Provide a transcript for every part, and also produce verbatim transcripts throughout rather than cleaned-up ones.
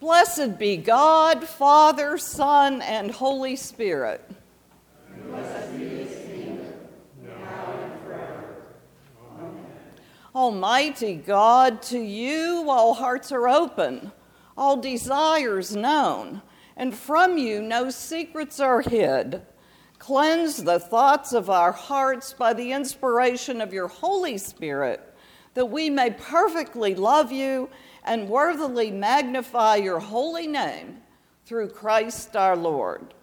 Blessed be God, Father, Son, and Holy Spirit. And blessed be his kingdom, now and forever. Amen. Almighty God, to you all hearts are open, all desires known, and from you no secrets are hid. Cleanse the thoughts of our hearts by the inspiration of your Holy Spirit, that we may perfectly love you and worthily magnify your holy name through Christ our Lord.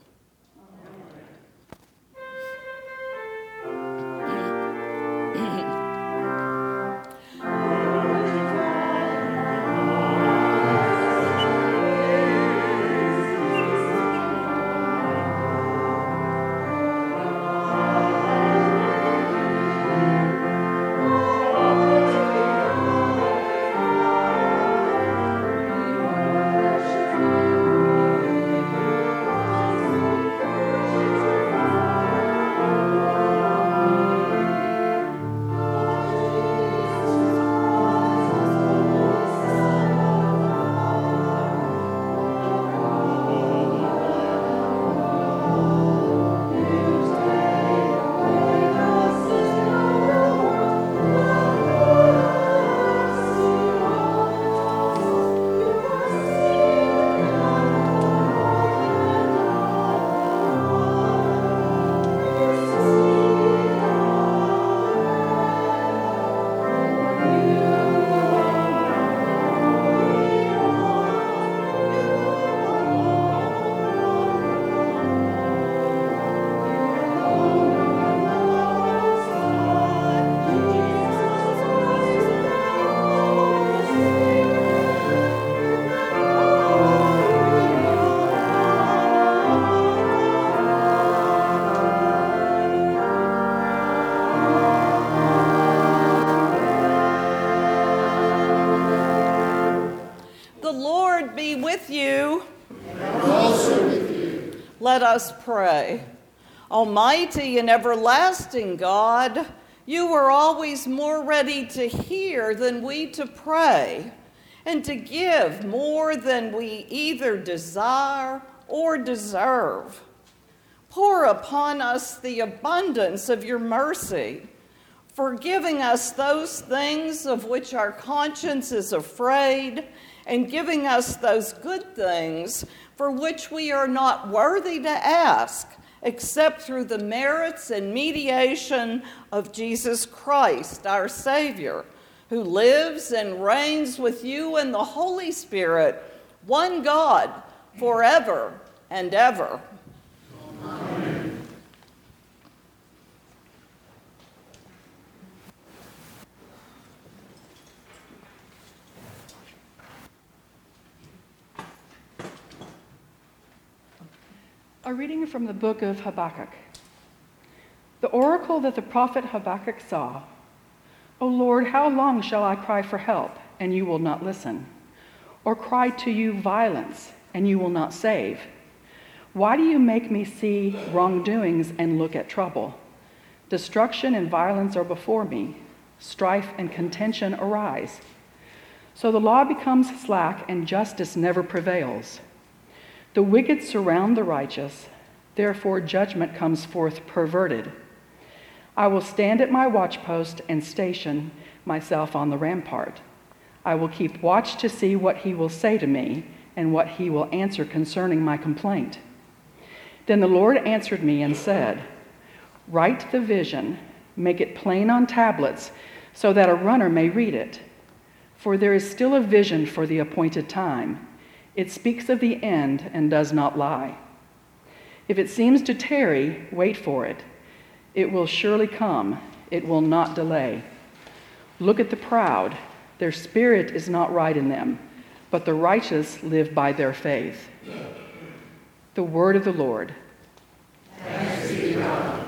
Let us pray. Almighty and everlasting God, you are always more ready to hear than we to pray, and to give more than we either desire or deserve. Pour upon us the abundance of your mercy, forgiving us those things of which our conscience is afraid, and giving us those good things for which we are not worthy to ask, except through the merits and mediation of Jesus Christ, our Savior, who lives and reigns with you and the Holy Spirit, one God, forever and ever. Amen. A reading from the book of Habakkuk. The oracle that the prophet Habakkuk saw. O Lord, how long shall I cry for help, and you will not listen? Or cry to you violence, and you will not save? Why do you make me see wrongdoings and look at trouble? Destruction and violence are before me. Strife and contention arise. So the law becomes slack, and justice never prevails. The wicked surround the righteous, therefore judgment comes forth perverted. I will stand at my watchpost and station myself on the rampart. I will keep watch to see what he will say to me and what he will answer concerning my complaint. Then the Lord answered me and said, Write the vision, make it plain on tablets, so that a runner may read it. For there is still a vision for the appointed time. It speaks of the end and does not lie. If it seems to tarry, wait for it. It will surely come. It will not delay. Look at the proud. Their spirit is not right in them, but the righteous live by their faith. The word of the Lord. Thanks be to God.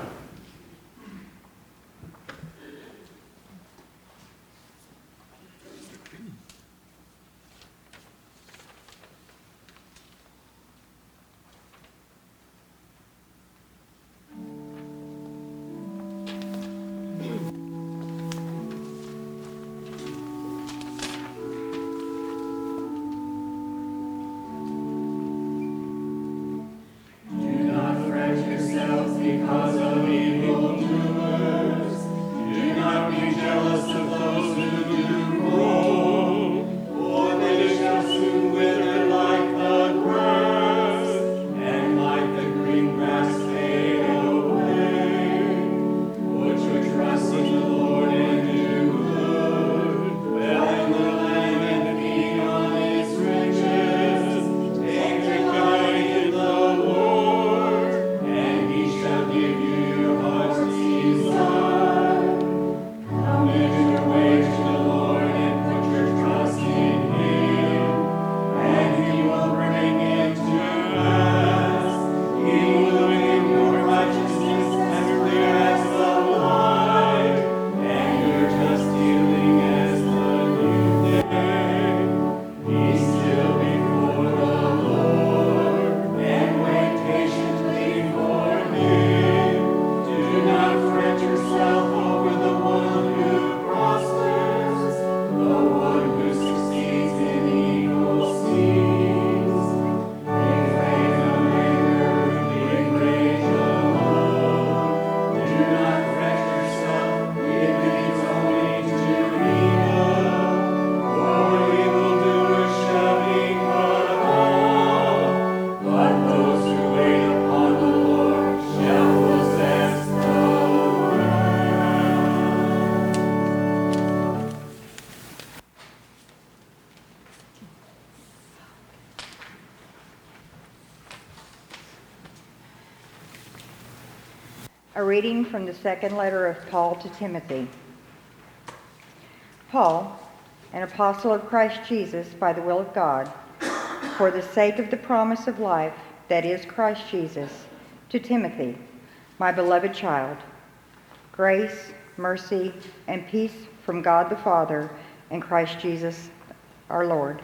A reading from the second letter of Paul to Timothy. Paul, an apostle of Christ Jesus by the will of God, for the sake of the promise of life that is Christ Jesus, to Timothy, my beloved child, grace, mercy, and peace from God the Father and Christ Jesus our Lord.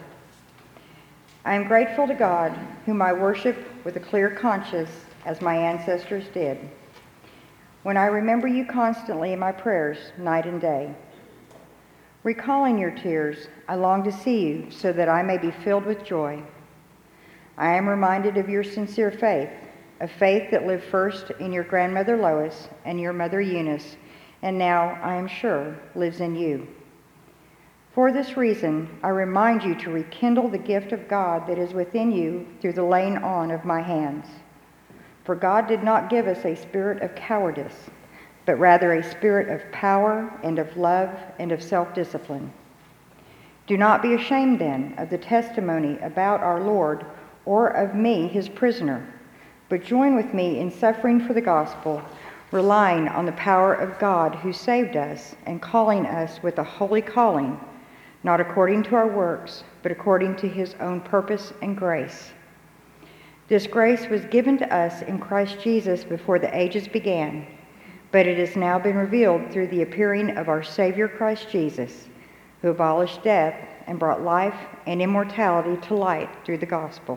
I am grateful to God, whom I worship with a clear conscience as my ancestors did, when I remember you constantly in my prayers night and day. Recalling your tears, I long to see you so that I may be filled with joy. I am reminded of your sincere faith, a faith that lived first in your grandmother Lois and your mother Eunice, and now, I am sure, lives in you. For this reason, I remind you to rekindle the gift of God that is within you through the laying on of my hands. For God did not give us a spirit of cowardice, but rather a spirit of power and of love and of self-discipline. Do not be ashamed then of the testimony about our Lord or of me, his prisoner, but join with me in suffering for the gospel, relying on the power of God who saved us and calling us with a holy calling, not according to our works, but according to his own purpose and grace. This grace was given to us in Christ Jesus before the ages began, but it has now been revealed through the appearing of our Savior Christ Jesus, who abolished death and brought life and immortality to light through the gospel.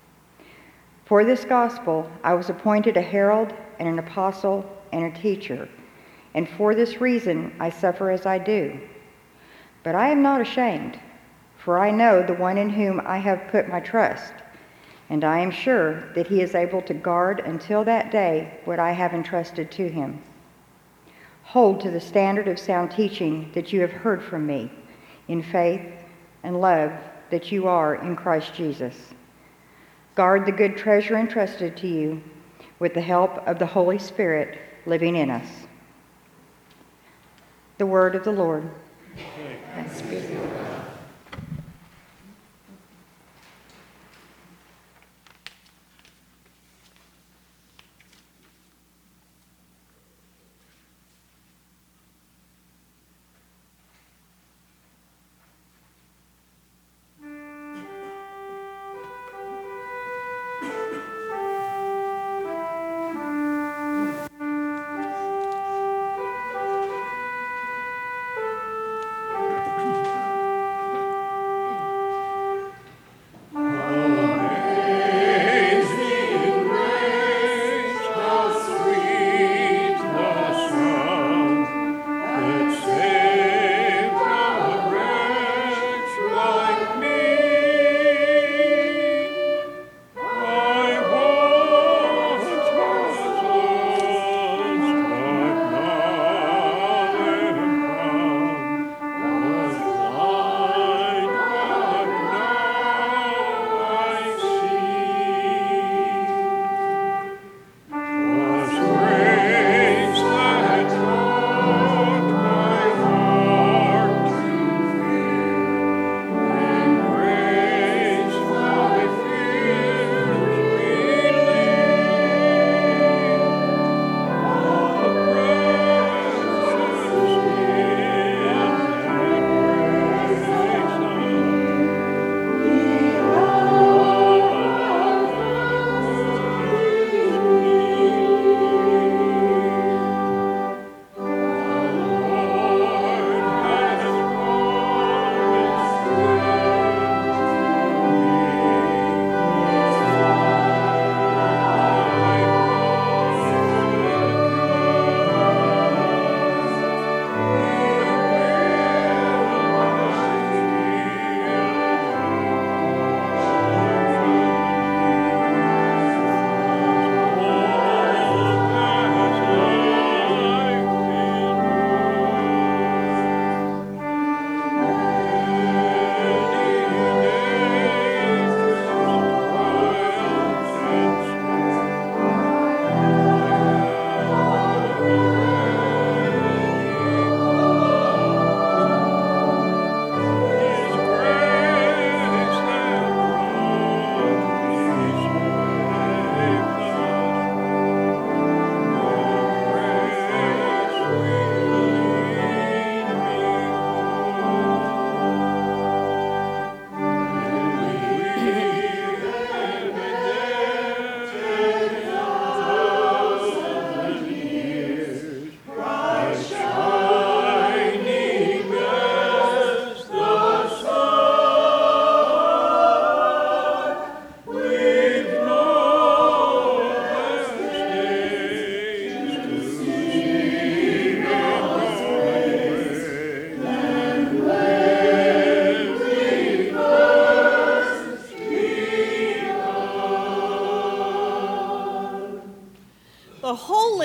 For this gospel I was appointed a herald and an apostle and a teacher, and for this reason I suffer as I do. But I am not ashamed, for I know the one in whom I have put my trust, and I am sure that he is able to guard until that day what I have entrusted to him. Hold to the standard of sound teaching that you have heard from me, in faith and love that you are in Christ Jesus. Guard the good treasure entrusted to you with the help of the Holy Spirit living in us. The word of the Lord. Thanks be to God.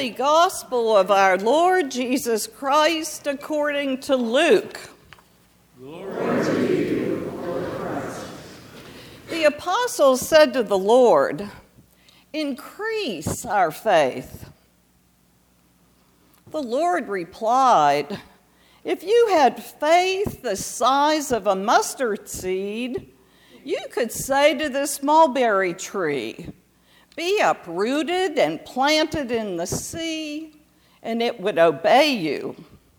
Holy Gospel of our Lord Jesus Christ according to Luke. Glory to you, Lord Christ. The apostles said to the Lord, "Increase our faith." The Lord replied, "If you had faith the size of a mustard seed, you could say to this mulberry tree, 'Be uprooted and planted in the sea,' and it would obey you.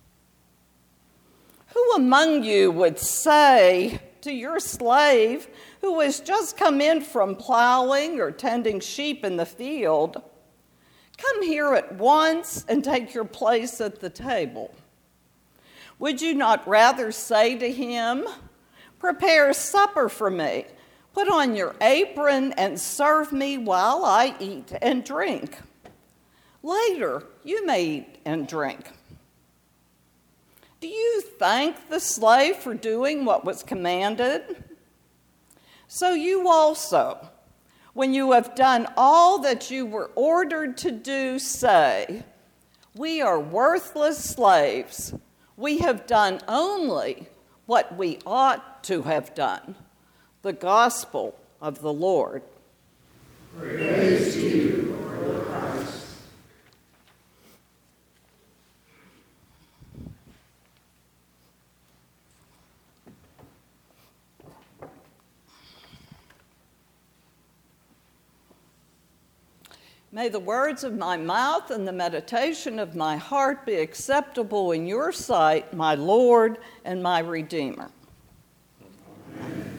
Who among you would say to your slave who has just come in from plowing or tending sheep in the field, 'Come here at once and take your place at the table'? Would you not rather say to him, 'Prepare supper for me, put on your apron and serve me while I eat and drink. Later you may eat and drink'? Do you thank the slave for doing what was commanded? So you also, when you have done all that you were ordered to do, say, 'We are worthless slaves. We have done only what we ought to have done.'" The Gospel of the Lord. Praise to you, Lord Christ. May the words of my mouth and the meditation of my heart be acceptable in your sight, my Lord and my Redeemer. Amen.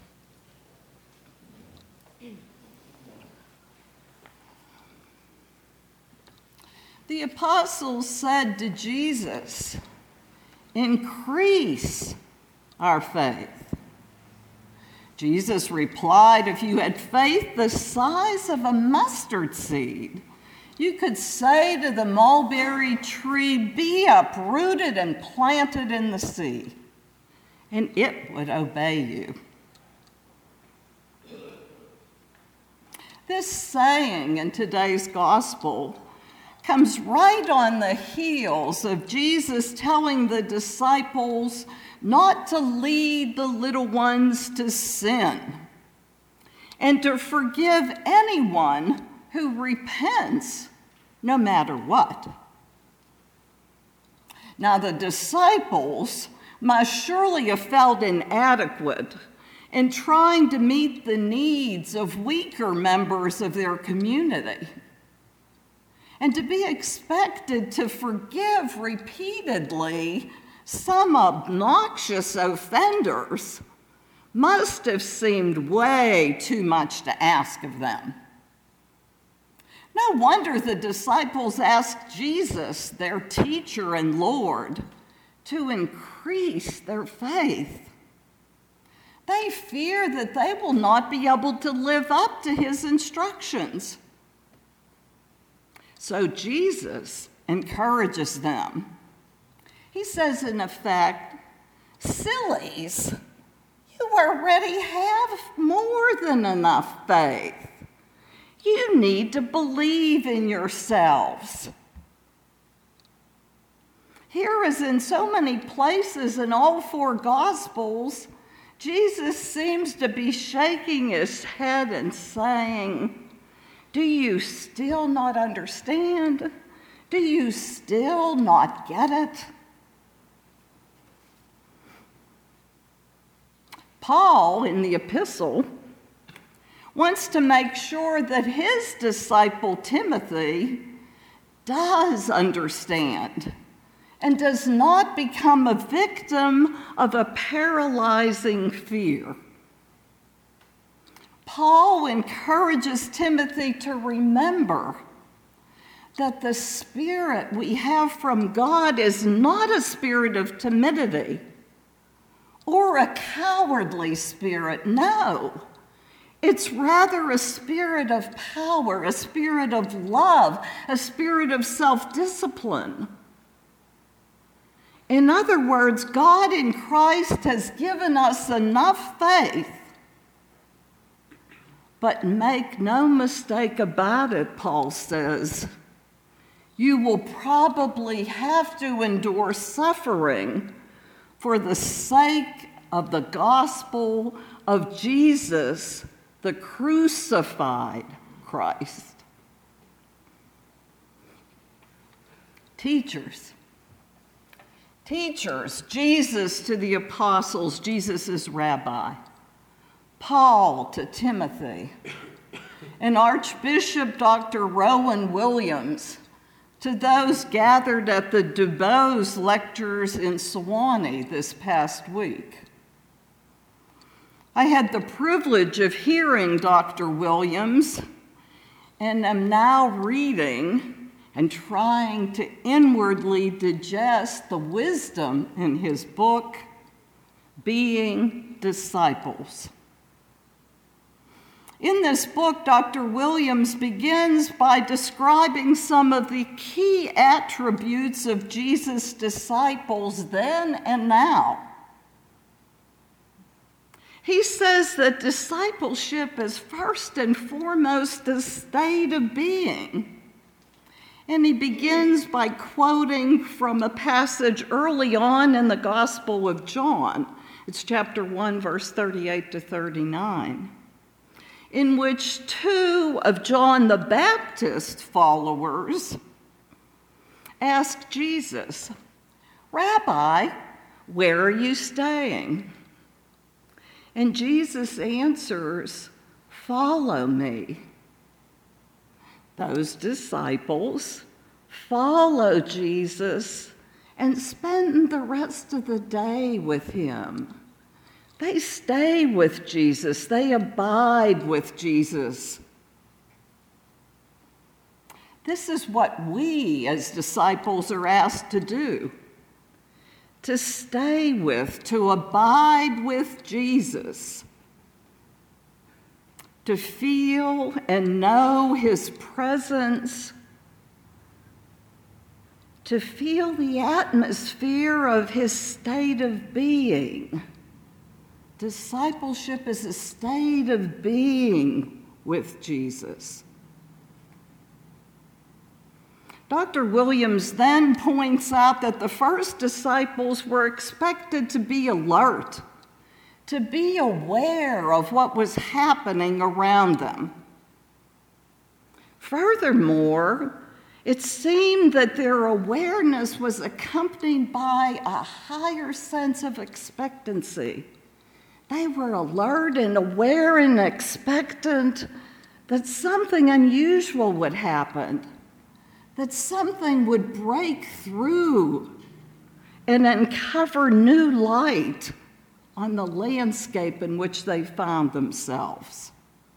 The apostles said to Jesus, "Increase our faith." Jesus replied, "If you had faith the size of a mustard seed, you could say to the mulberry tree, 'Be uprooted and planted in the sea,' and it would obey you." This saying in today's gospel comes right on the heels of Jesus telling the disciples not to lead the little ones to sin and to forgive anyone who repents, no matter what. Now, the disciples must surely have felt inadequate in trying to meet the needs of weaker members of their community. And to be expected to forgive repeatedly some obnoxious offenders must have seemed way too much to ask of them. No wonder the disciples asked Jesus, their teacher and Lord, to increase their faith. They fear that they will not be able to live up to his instructions. So Jesus encourages them. He says, in effect, "Sillies, you already have more than enough faith. You need to believe in yourselves." Here, as in so many places in all four Gospels, Jesus seems to be shaking his head and saying, "Do you still not understand? Do you still not get it?" Paul, in the epistle, wants to make sure that his disciple Timothy does understand and does not become a victim of a paralyzing fear. Paul encourages Timothy to remember that the spirit we have from God is not a spirit of timidity or a cowardly spirit. No, it's rather a spirit of power, a spirit of love, a spirit of self-discipline. In other words, God in Christ has given us enough faith. But make no mistake about it, Paul says, You will probably have to endure suffering for the sake of the gospel of Jesus, the crucified Christ. Teachers. Teachers, Jesus to the apostles, Jesus' rabbi. Paul to Timothy. And Archbishop Doctor Rowan Williams to those gathered at the DuBose lectures in Sewanee this past week. I had the privilege of hearing Doctor Williams and am now reading and trying to inwardly digest the wisdom in his book, Being Disciples. In this book, Doctor Williams begins by describing some of the key attributes of Jesus' disciples then and now. He says that discipleship is first and foremost a state of being. And he begins by quoting from a passage early on in the Gospel of John. It's chapter one, verse thirty-eight to thirty-nine, in which two of John the Baptist's followers asked Jesus, "Rabbi, where are you staying?" And Jesus answers, "Follow me." Those disciples follow Jesus and spend the rest of the day with him. They stay with Jesus. They abide with Jesus. This is what we as disciples are asked to do, to stay with, to abide with Jesus, to feel and know his presence, to feel the atmosphere of his state of being. Discipleship is a state of being with Jesus. Doctor Williams then points out that the first disciples were expected to be alert, to be aware of what was happening around them. Furthermore, it seemed that their awareness was accompanied by a higher sense of expectancy. They were alert and aware and expectant that something unusual would happen, that something would break through and uncover new light on the landscape in which they found themselves.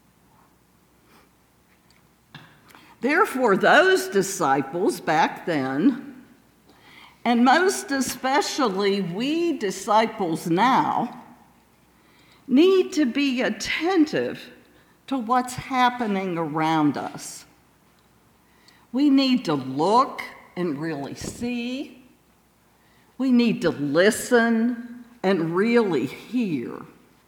Therefore, those disciples back then, and most especially we disciples now, need to be attentive to what's happening around us. We need to look and really see. We need to listen and really hear.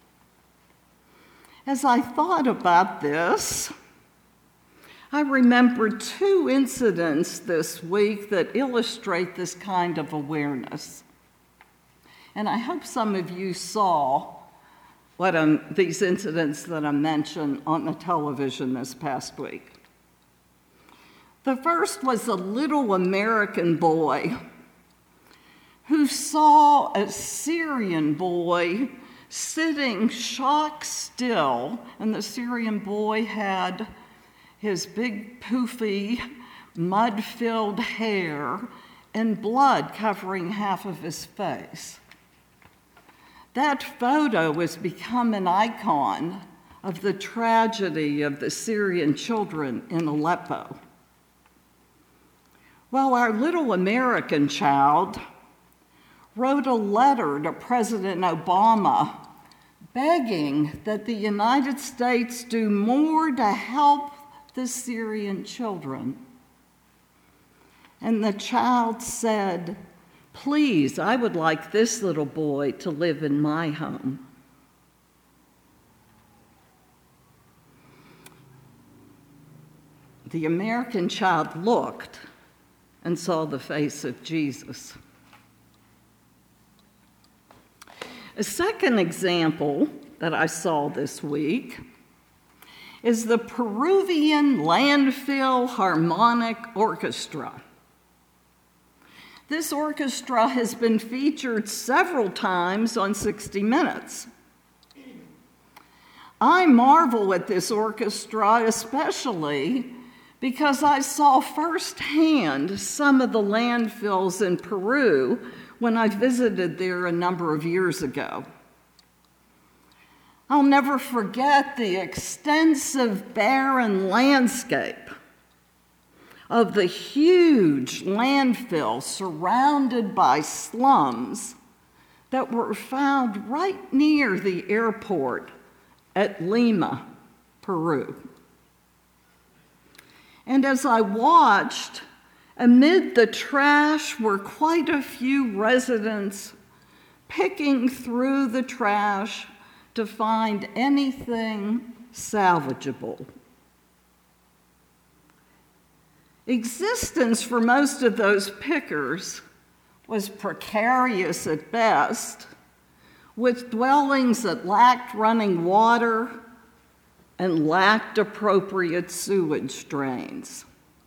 As I thought about this, I remembered two incidents this week that illustrate this kind of awareness. And I hope some of you saw what um, these incidents that I mentioned on the television this past week. The first was a little American boy who saw a Syrian boy sitting shock still, and the Syrian boy had his big poofy mud-filled hair and blood covering half of his face. That photo has become an icon of the tragedy of the Syrian children in Aleppo. Well, our little American child wrote a letter to President Obama begging that the United States do more to help the Syrian children. And the child said, "Please, I would like this little boy to live in my home." The American child looked and saw the face of Jesus. A second example that I saw this week is the Peruvian Landfill Harmonic Orchestra. This orchestra has been featured several times on sixty minutes. I marvel at this orchestra especially because I saw firsthand some of the landfills in Peru when I visited there a number of years ago. I'll never forget the extensive barren landscape of the huge landfill surrounded by slums that were found right near the airport at Lima, Peru. And as I watched, amid the trash were quite a few residents picking through the trash to find anything salvageable. Existence for most of those pickers was precarious at best, with dwellings that lacked running water and lacked appropriate sewage drains.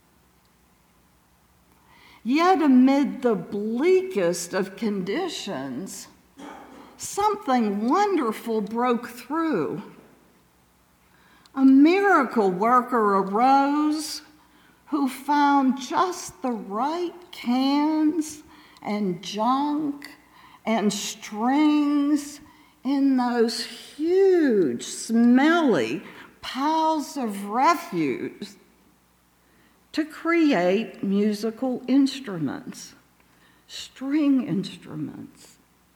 Yet amid the bleakest of conditions, something wonderful broke through. A miracle worker arose who found just the right cans and junk and strings in those huge, smelly piles of refuse to create musical instruments, string instruments,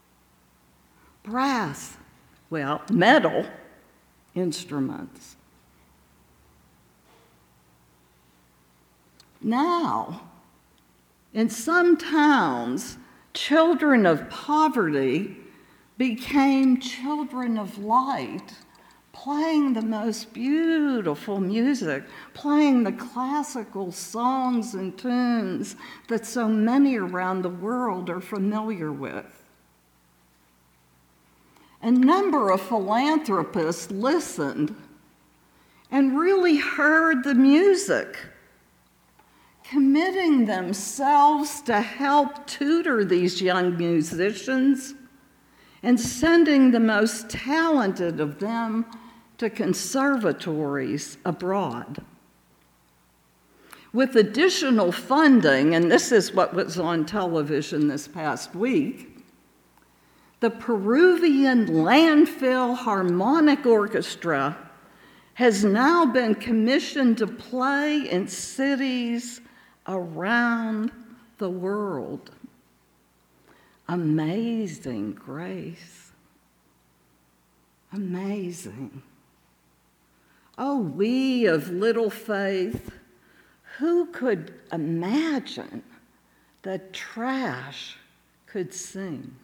brass, well, metal instruments. Now, in some towns, children of poverty became children of light, playing the most beautiful music, playing the classical songs and tunes that so many around the world are familiar with. A number of philanthropists listened and really heard the music, committing themselves to help tutor these young musicians and sending the most talented of them to conservatories abroad. With additional funding, and this is what was on television this past week, the Peruvian Landfill Harmonic Orchestra has now been commissioned to play in cities around the world. Amazing grace. Amazing. Oh, we of little faith, who could imagine that trash could sing?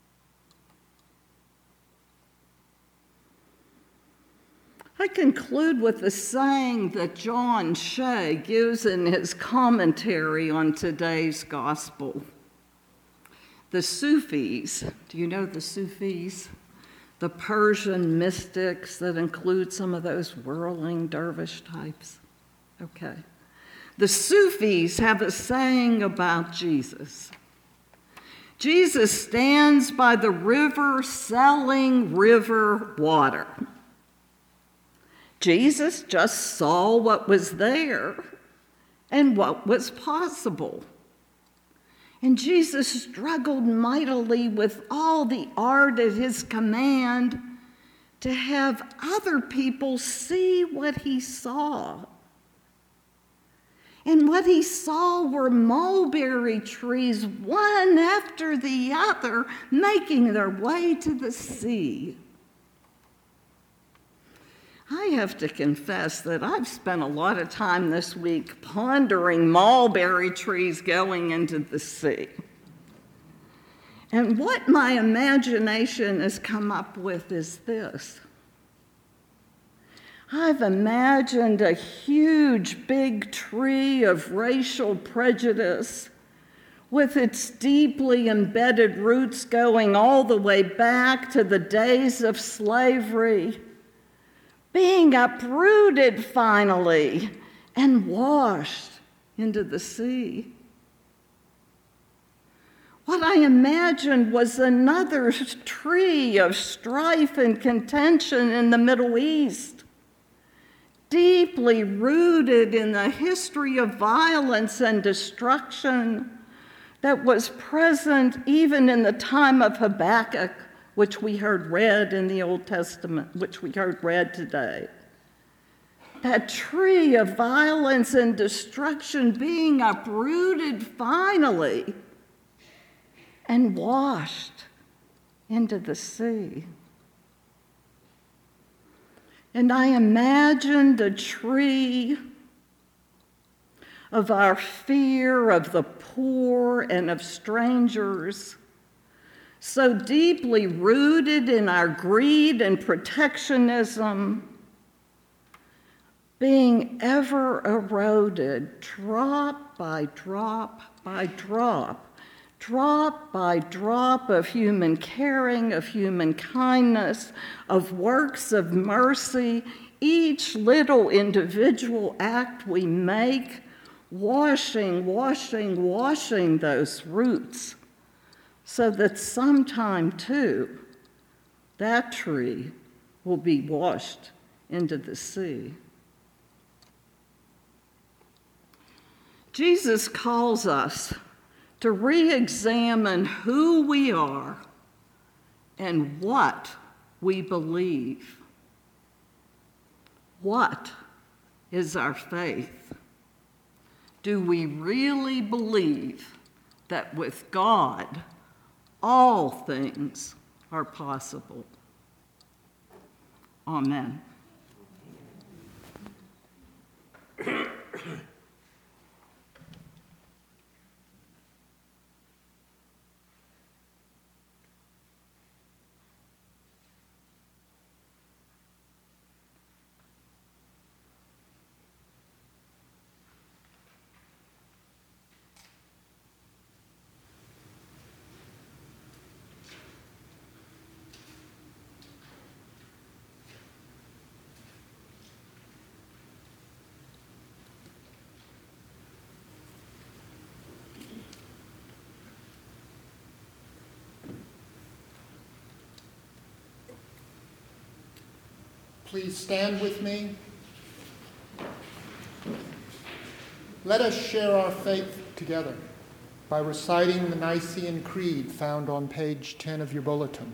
I conclude with the saying that John Shea gives in his commentary on today's gospel. The Sufis, do you know the Sufis? The Persian mystics that include some of those whirling dervish types. Okay. The Sufis have a saying about Jesus. Jesus stands by the river selling river water. Jesus just saw what was there and what was possible. And Jesus struggled mightily with all the art at his command to have other people see what he saw. And what he saw were mulberry trees, one after the other, making their way to the sea. I have to confess that I've spent a lot of time this week pondering mulberry trees going into the sea. And what my imagination has come up with is this. I've imagined a huge big tree of racial prejudice with its deeply embedded roots going all the way back to the days of slavery, being uprooted finally and washed into the sea. What I imagined was another tree of strife and contention in the Middle East, deeply rooted in the history of violence and destruction that was present even in the time of Habakkuk, which we heard read in the Old Testament, which we heard read today. That tree of violence and destruction being uprooted finally and washed into the sea. And I imagine the tree of our fear of the poor and of strangers, so deeply rooted in our greed and protectionism, being ever eroded drop by drop by drop, drop by drop of human caring, of human kindness, of works of mercy, each little individual act we make, washing, washing, washing those roots, so that sometime too, that tree will be washed into the sea. Jesus calls us to re-examine who we are and what we believe. What is our faith? Do we really believe that with God, all things are possible? Amen. Please stand with me. Let us share our faith together by reciting the Nicene Creed found on page ten of your bulletin.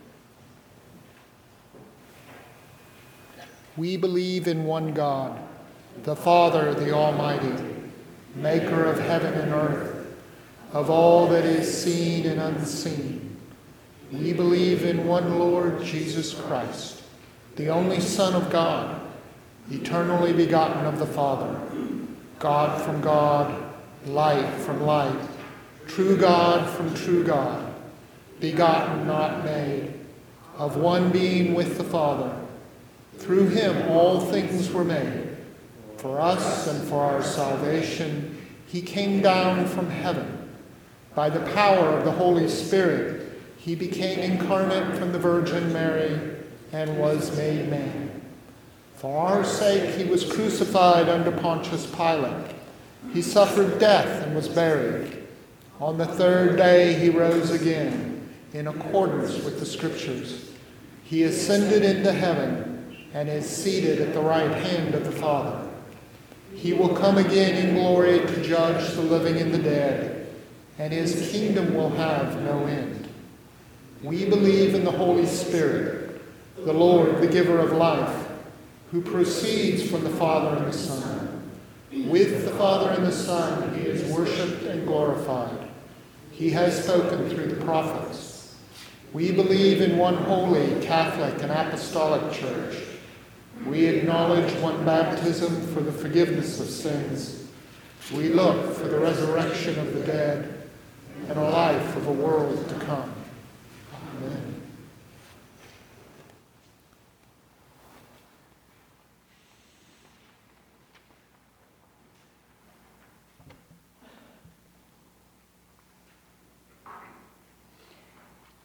We believe in one God, the Father, the Almighty, maker of heaven and earth, of all that is seen and unseen. We believe in one Lord Jesus Christ, the only Son of God, eternally begotten of the Father, God from God, light from light, true God from true God, begotten, not made, of one being with the Father. Through him all things were made. For us and for our salvation, he came down from heaven. By the power of the Holy Spirit, he became incarnate from the Virgin Mary and was made man. For our sake he was crucified under Pontius Pilate. He suffered death and was buried. On the third day he rose again, in accordance with the Scriptures. He ascended into heaven and is seated at the right hand of the Father. He will come again in glory to judge the living and the dead, and his kingdom will have no end. We believe in the Holy Spirit, the Lord, the giver of life, who proceeds from the Father and the Son. With the Father and the Son he is worshipped and glorified. He has spoken through the prophets. We believe in one holy, Catholic, and Apostolic Church. We acknowledge one baptism for the forgiveness of sins. We look for the resurrection of the dead and a life of a world to come. Amen.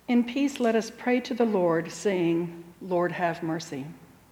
In peace, let us pray to the Lord, saying, Lord, have mercy.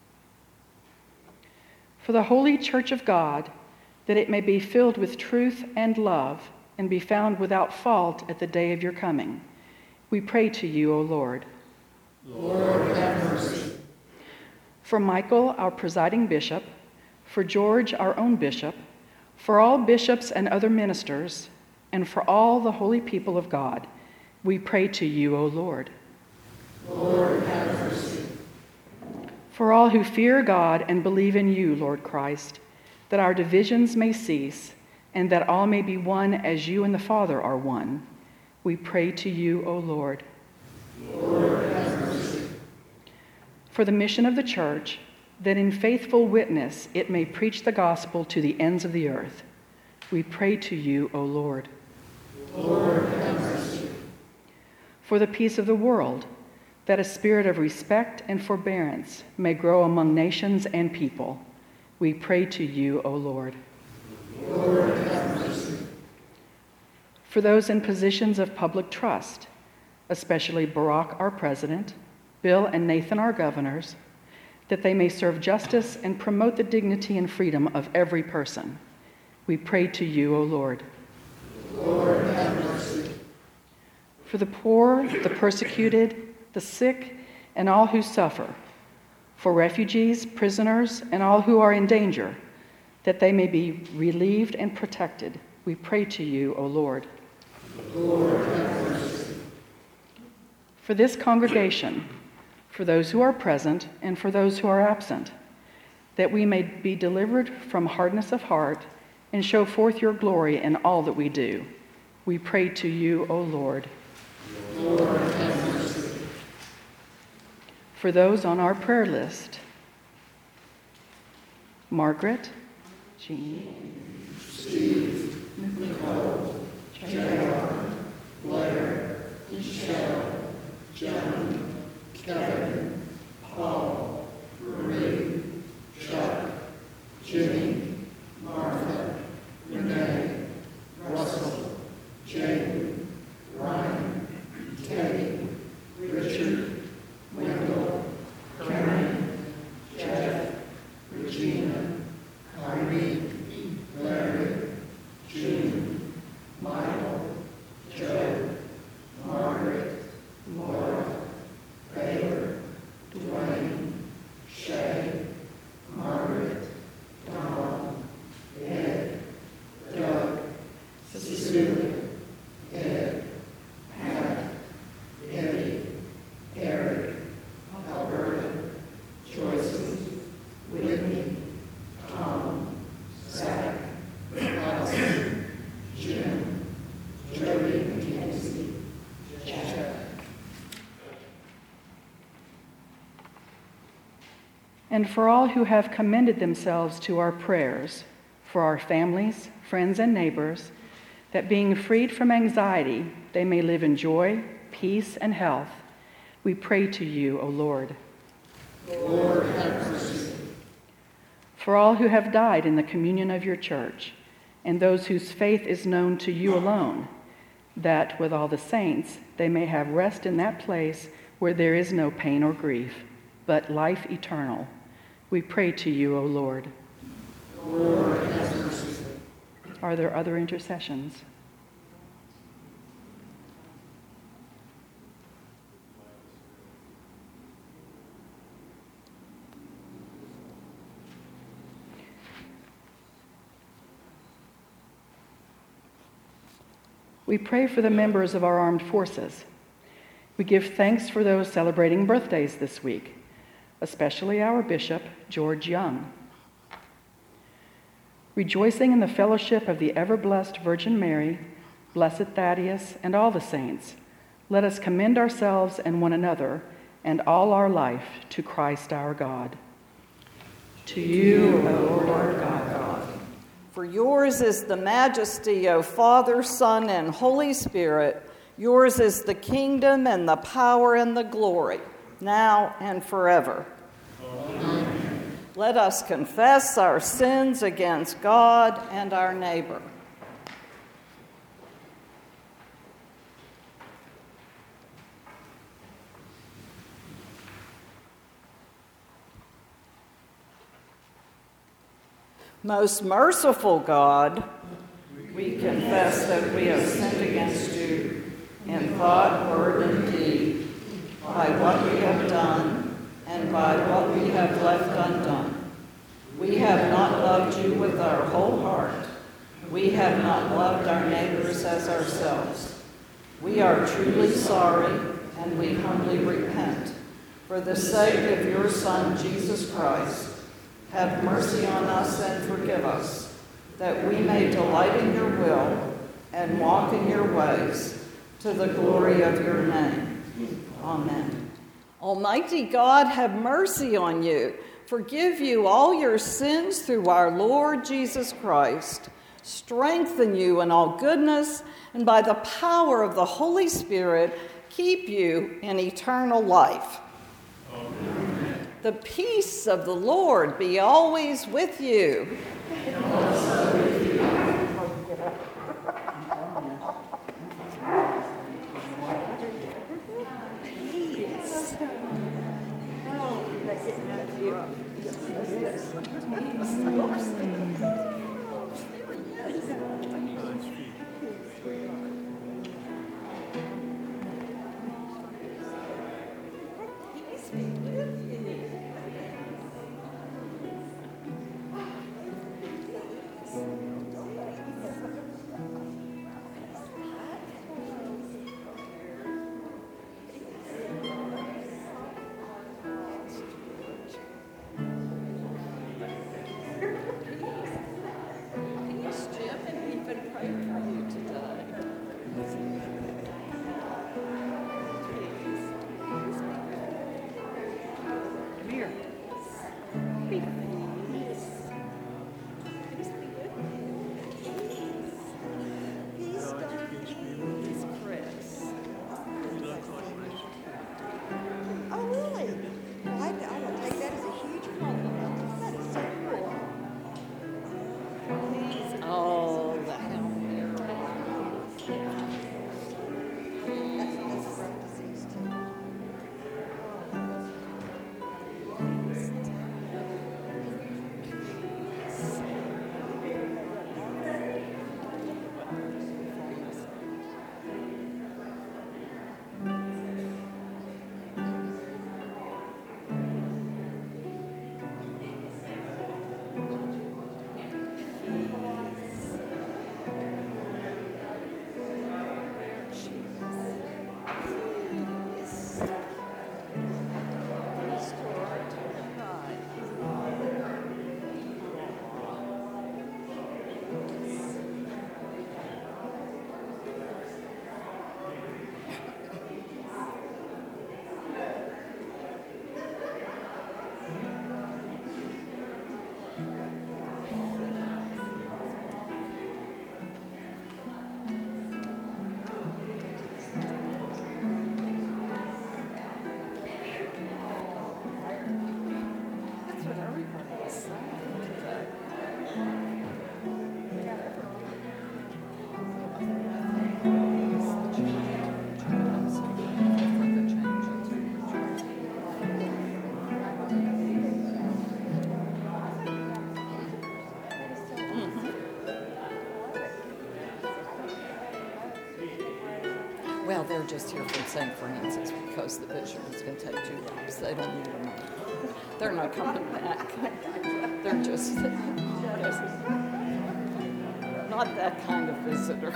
For the holy church of God, that it may be filled with truth and love, and be found without fault at the day of your coming, we pray to you, O Lord. Lord, have mercy. For Michael, our presiding bishop, for George, our own bishop, for all bishops and other ministers, and for all the holy people of God, we pray to you, O Lord. Lord, have mercy. For all who fear God and believe in you, Lord Christ, that our divisions may cease, and that all may be one as you and the Father are one, we pray to you, O Lord. Lord, have mercy. For the mission of the church, that in faithful witness it may preach the gospel to the ends of the earth, we pray to you, O Lord. Lord, have mercy. For the peace of the world, that a spirit of respect and forbearance may grow among nations and people, we pray to you, O Lord. Lord, have mercy. For those in positions of public trust, especially Barack, our president, Bill and Nathan, our governors, that they may serve justice and promote the dignity and freedom of every person, we pray to you, O Lord. Lord, have mercy. For the poor, the persecuted, the sick, and all who suffer, for refugees, prisoners, and all who are in danger, that they may be relieved and protected, we pray to you, O Lord. Lord, have mercy. For this congregation, for those who are present and for those who are absent, that we may be delivered from hardness of heart and show forth your glory in all that we do, we pray to you, O Lord. Lord, have mercy. For those on our prayer list, Margaret, Jean, Steve, Nicole, John, Blair, Michelle, John, Kevin, Paul, Marie, Chuck, Jimmy, Martha, Renee, Russell, Jane, Ryan, Teddy, Richard, Wendell, Karen, Jeff, Regina, Irene, Larry, June, Michael, Joe, Margaret, Laura, Baylor, Dwayne, Shay, Margaret, Don, Ed, Doug, Cecilia, Ed, Pat, Eddie, Eric, Alberta, Joyce, Whitney, Tom, Zach, Allison, Jim, Jody McKenzie, Jack. and for all who have commended themselves to our prayers, for our families, friends, and neighbors, that being freed from anxiety, they may live in joy, peace, and health, we pray to you, O Lord. Lord, have mercy. For all who have died in the communion of your church, and those whose faith is known to you alone, that with all the saints they may have rest in that place where there is no pain or grief, but life eternal, we pray to you, O Lord. Lord, have mercy. Are there other intercessions? We pray for the members of our armed forces. We give thanks for those celebrating birthdays this week, especially our Bishop, George Young. Rejoicing in the fellowship of the ever-blessed Virgin Mary, Blessed Thaddeus, and all the saints, let us commend ourselves and one another and all our life to Christ our God. To you, O Lord our God. For yours is the majesty, O Father, Son, and Holy Spirit. Yours is the kingdom and the power and the glory, now and forever. Amen. Let us confess our sins against God and our neighbor. Most merciful God, we confess that we have sinned against you in thought, word, and deed, by what we have done and by what we have left undone. We have not loved you with our whole heart. We have not loved our neighbors as ourselves. We are truly sorry, and we humbly repent. For the sake of your Son, Jesus Christ, have mercy on us and forgive us, that we may delight in your will and walk in your ways, to the glory of your name. Amen. Almighty God, have mercy on you, forgive you all your sins through our Lord Jesus Christ, strengthen you in all goodness, and by the power of the Holy Spirit, keep you in eternal life. Amen. The peace of the Lord be always with you. And also with you. Well, they're just here from Saint Francis because the bishop is going to take two weeks. They don't need them. They're not coming back. They're just not that kind of visitor.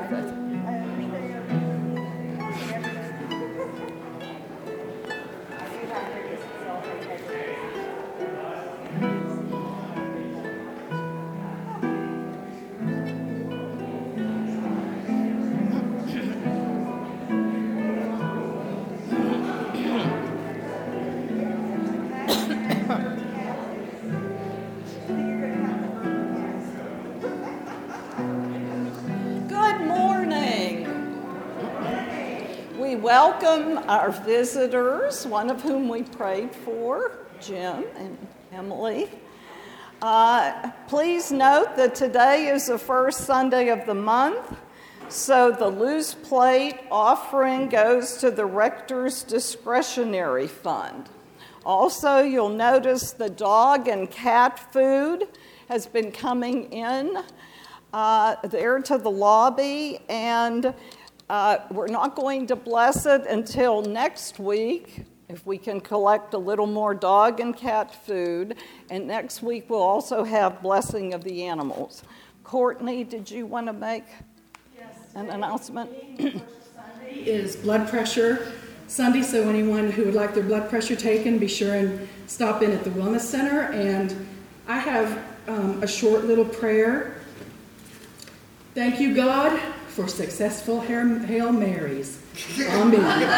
Welcome our visitors, one of whom we prayed for, Jim and Emily. Uh, please note that today is the first Sunday of the month, so the loose plate offering goes to the rector's discretionary fund. Also, you'll notice the dog and cat food has been coming in uh, there to the lobby, and uh, we're not going to bless it until next week, if we can collect a little more dog and cat food. And next week we'll also have blessing of the animals. Courtney, did you want to make yes, an announcement? Sunday is blood pressure Sunday, so anyone who would like their blood pressure taken, be sure and stop in at the Wellness Center. And I have um, a short little prayer. Thank you, God, for successful Hail Marys. Amen.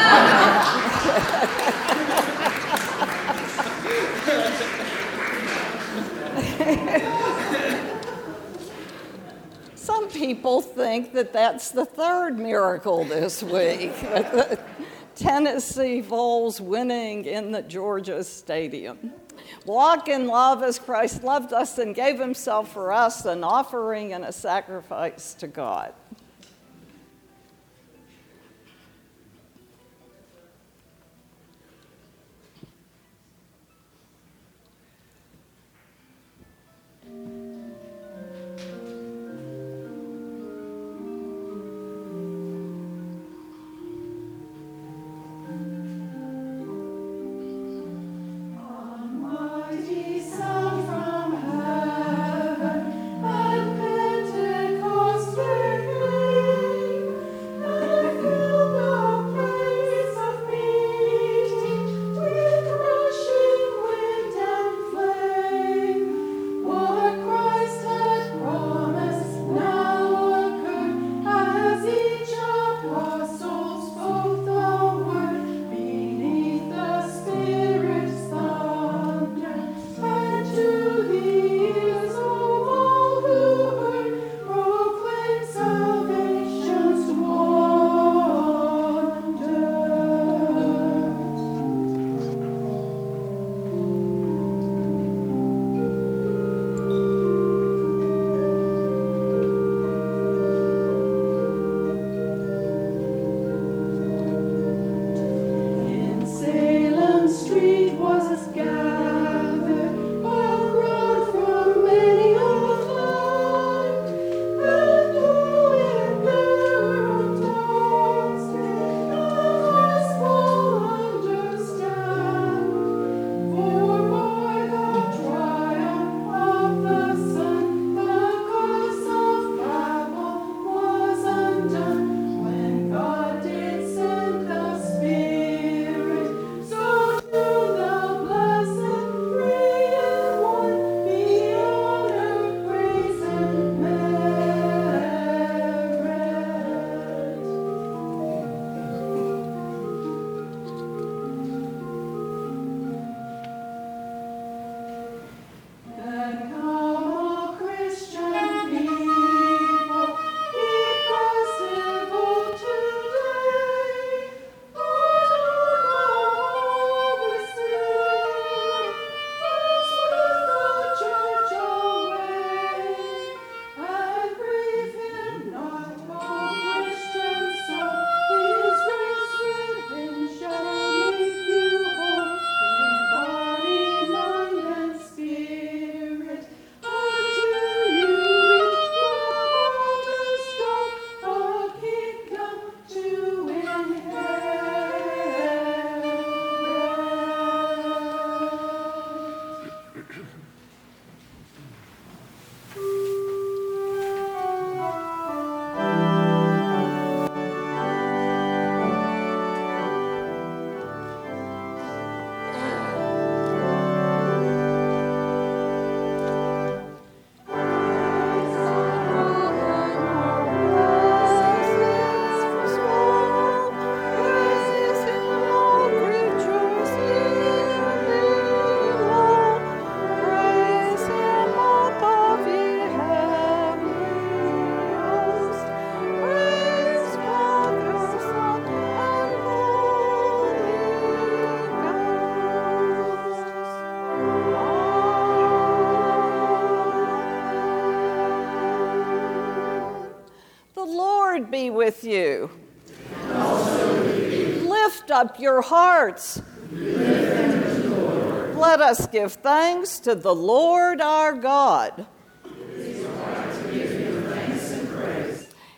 Some people think that that's the third miracle this week. Tennessee Vols winning in the Georgia Stadium. Walk in love as Christ loved us and gave himself for us, an offering and a sacrifice to God. Be with you. Also with you. Lift up your hearts. Let us give thanks to the Lord our God.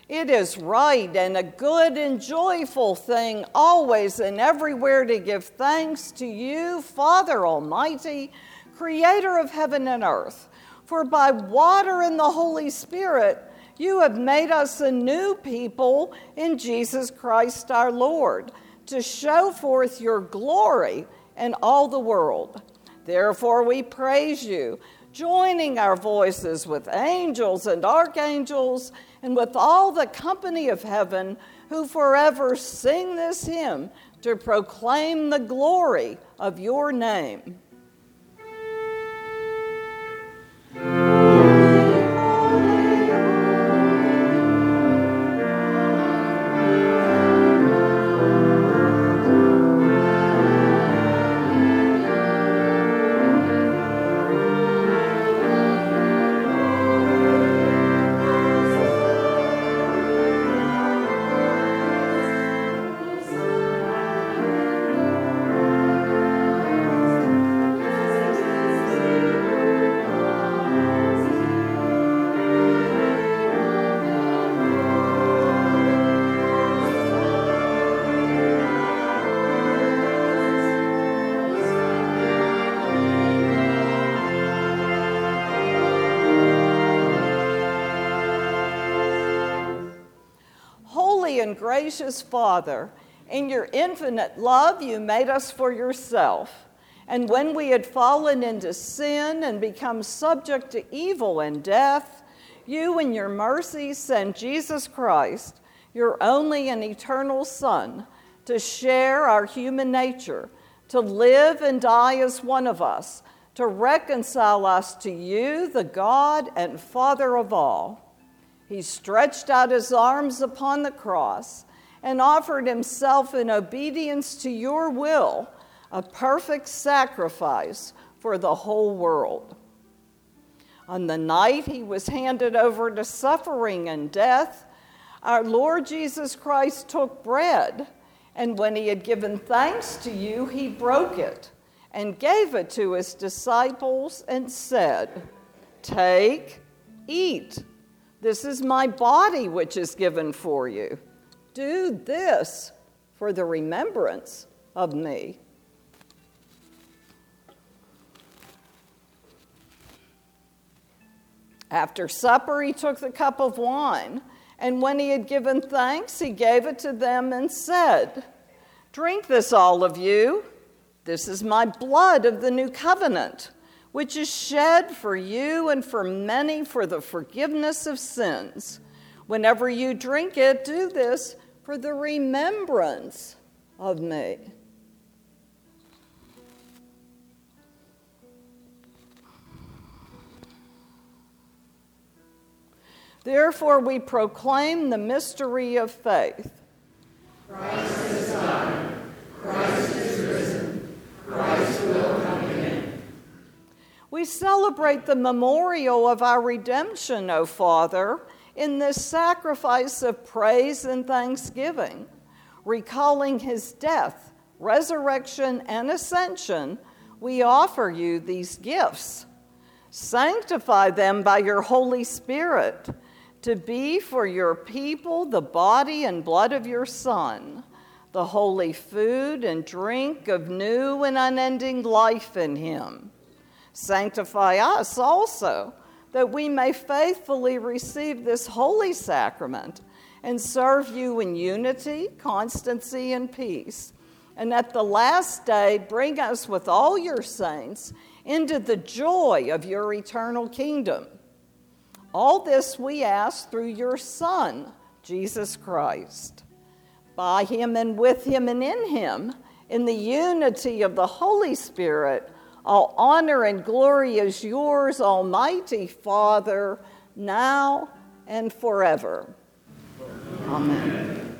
It is right and a good and joyful thing always and everywhere to give thanks to you, Father Almighty, Creator of heaven and earth. For by water and the Holy Spirit, you have made us a new people in Jesus Christ our Lord, to show forth your glory in all the world. Therefore we praise you, joining our voices with angels and archangels and with all the company of heaven who forever sing this hymn to proclaim the glory of your name. And gracious Father, in your infinite love you made us for yourself. And when we had fallen into sin and become subject to evil and death, you in your mercy sent Jesus Christ, your only and eternal Son, to share our human nature, to live and die as one of us, to reconcile us to you, the God and Father of all. He stretched out his arms upon the cross and offered himself in obedience to your will, a perfect sacrifice for the whole world. On the night he was handed over to suffering and death, our Lord Jesus Christ took bread, and when he had given thanks to you, he broke it and gave it to his disciples and said, "Take, eat. This is my body which is given for you. Do this for the remembrance of me." After supper, he took the cup of wine, and when he had given thanks, he gave it to them and said, "Drink this, all of you. This is my blood of the new covenant, which is shed for you and for many for the forgiveness of sins. Whenever you drink it, do this for the remembrance of me." Therefore, we proclaim the mystery of faith. Christ is died. Christ is risen. Christ will come again. We celebrate the memorial of our redemption, O Father, in this sacrifice of praise and thanksgiving. Recalling his death, resurrection, and ascension, we offer you these gifts. Sanctify them by your Holy Spirit, to be for your people the body and blood of your Son, the holy food and drink of new and unending life in him. Sanctify us also, that we may faithfully receive this holy sacrament and serve you in unity, constancy, and peace. And at the last day, bring us with all your saints into the joy of your eternal kingdom. All this we ask through your Son, Jesus Christ. By him and with him and in him, in the unity of the Holy Spirit, all honor and glory is yours, Almighty Father, now and forever. Amen.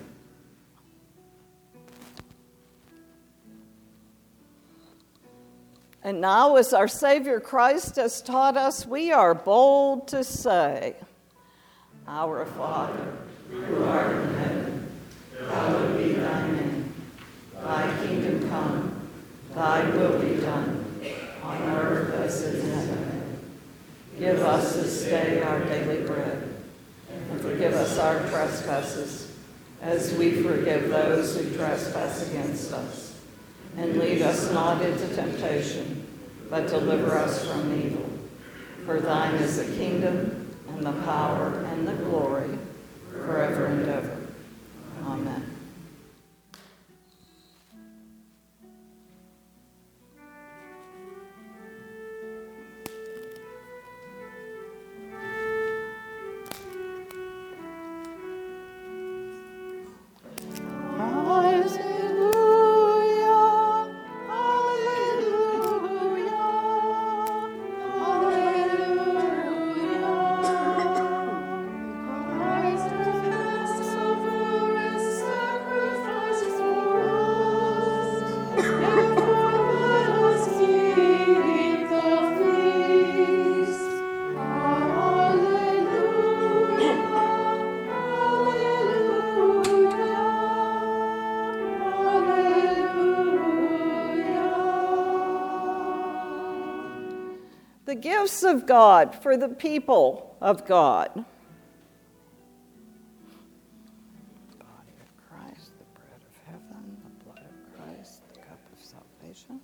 And now, as our Savior Christ has taught us, we are bold to say, Our Father, who art in heaven, hallowed be thy name. Thy kingdom come, thy will be done, on earth as it is in heaven. Give us this day our daily bread, and forgive us our trespasses, as we forgive those who trespass against us. And lead us not into temptation, but deliver us from evil. For thine is the kingdom, and the power, and the glory, forever and ever. Amen. The gifts of God for the people of God. The body of Christ, the bread of heaven, the blood of Christ, the cup of salvation.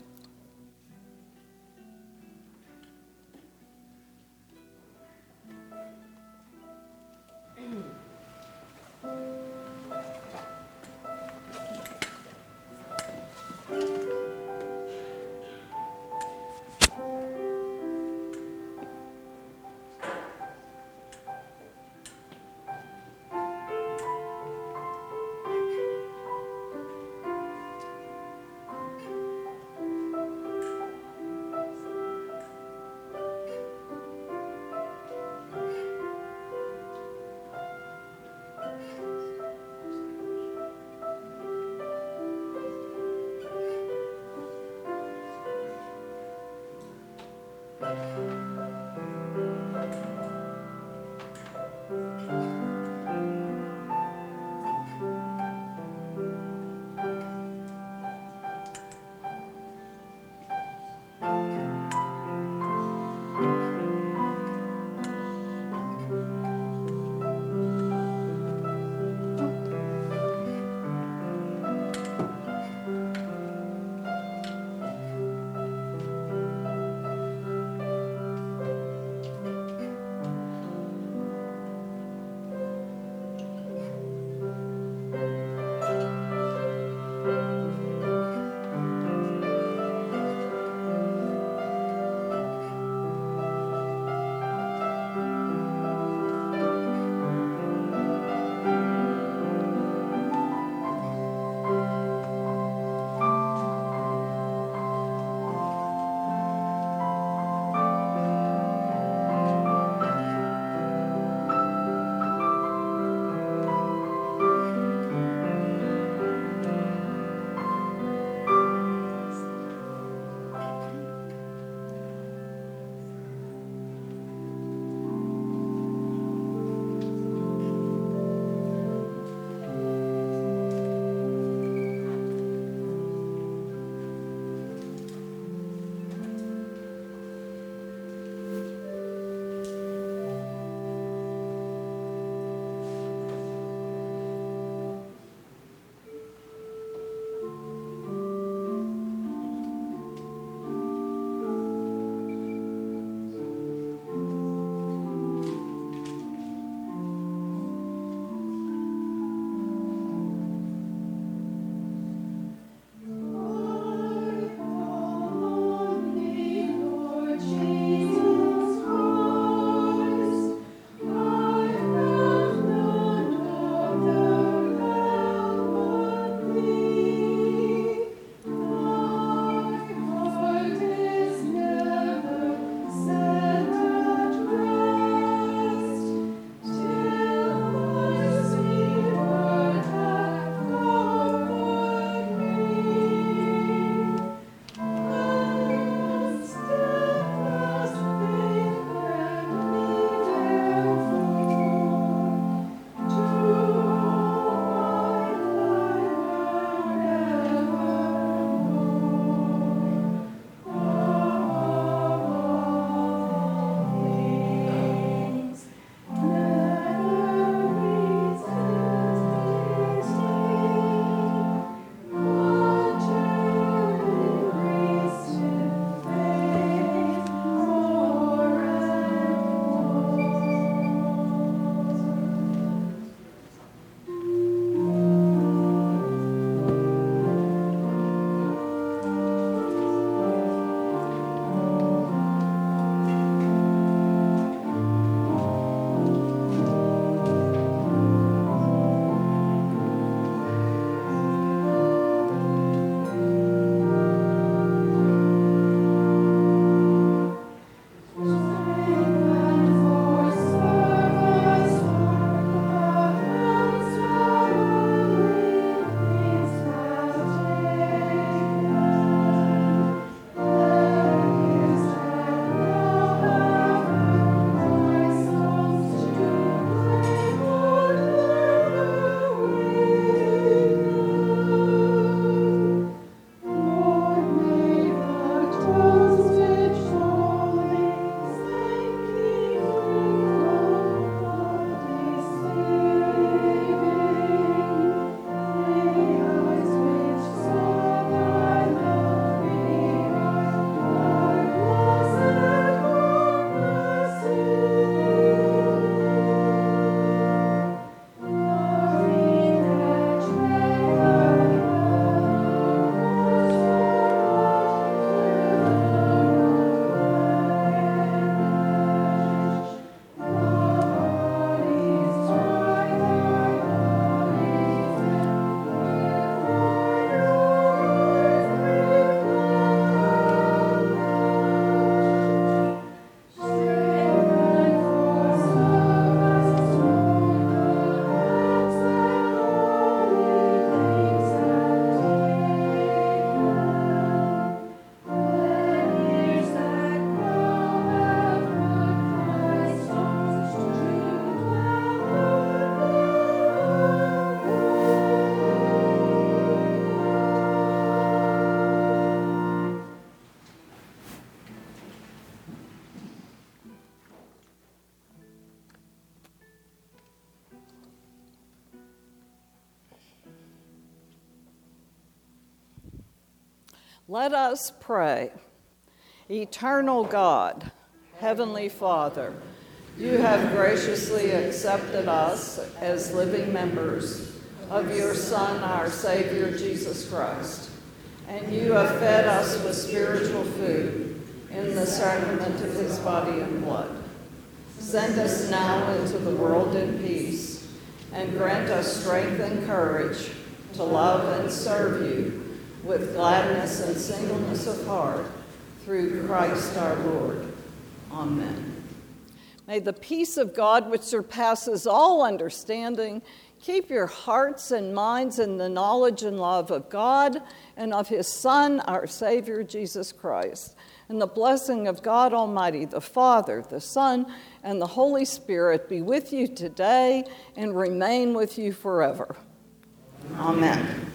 Let us pray. Eternal God, Heavenly Father, you have graciously accepted us as living members of your Son, our Savior, Jesus Christ, and you have fed us with spiritual food in the sacrament of his body and blood. Send us now into the world in peace, and grant us strength and courage to love and serve you with gladness and singleness of heart, through Christ our Lord. Amen. May the peace of God, which surpasses all understanding, keep your hearts and minds in the knowledge and love of God and of his Son, our Savior, Jesus Christ. And the blessing of God Almighty, the Father, the Son, and the Holy Spirit be with you today and remain with you forever. Amen.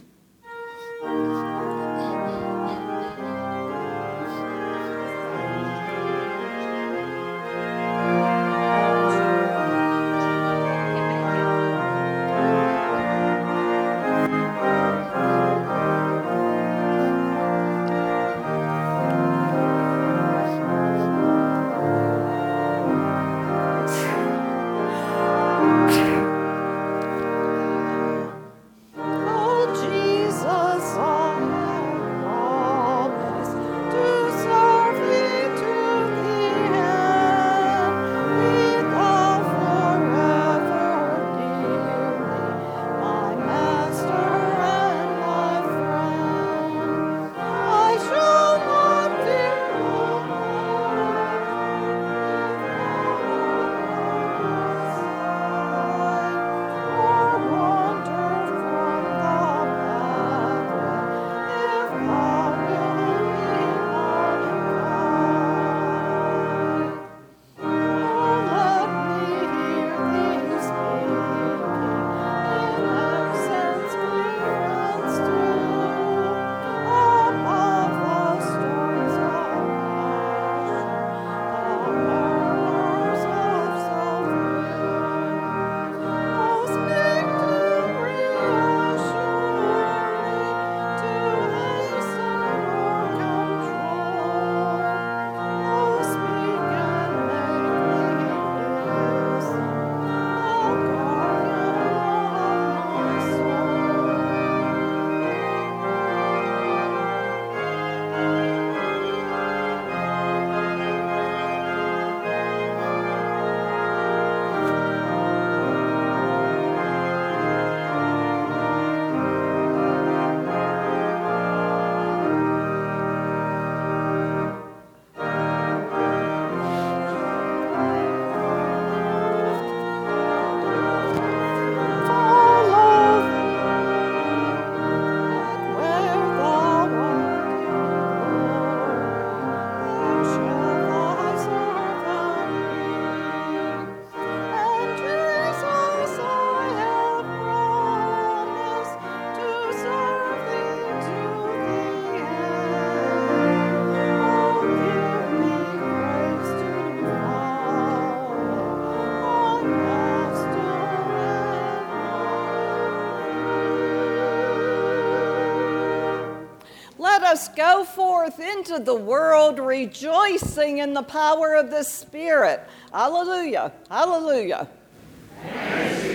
Let us go forth into the world rejoicing in the power of the Spirit. Hallelujah. Hallelujah. Thanks